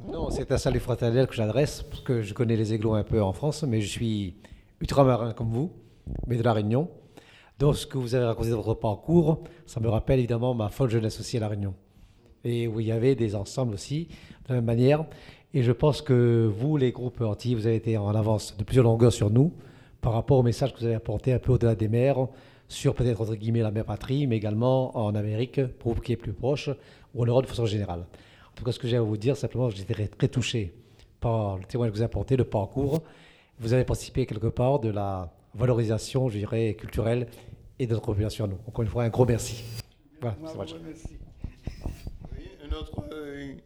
Non, c'est un salut fraternel que j'adresse, parce que je connais les Aiglois un peu en France, mais je suis ultramarin comme vous, mais de La Réunion. Donc, ce que vous avez raconté de votre parcours, ça me rappelle évidemment ma folle jeunesse aussi à La Réunion. Et où il y avait des ensembles aussi, de la même manière. Et je pense que vous, les groupes anti, vous avez été en avance de plusieurs longueurs sur nous, par rapport au message que vous avez apporté un peu au-delà des mers, sur peut-être, entre guillemets, la mère patrie, mais également en Amérique, pour vous qui est plus proche, ou en Europe de façon générale. En tout cas, ce que j'ai à vous dire, simplement, j'étais très touché par le témoignage que vous avez apporté, le parcours. Vous avez participé quelque part de la valorisation, je dirais, culturelle et de notre population à nous. Encore une fois, un gros merci. Voilà, Moi, c'est vous vrai. remercie. Oui, un autre,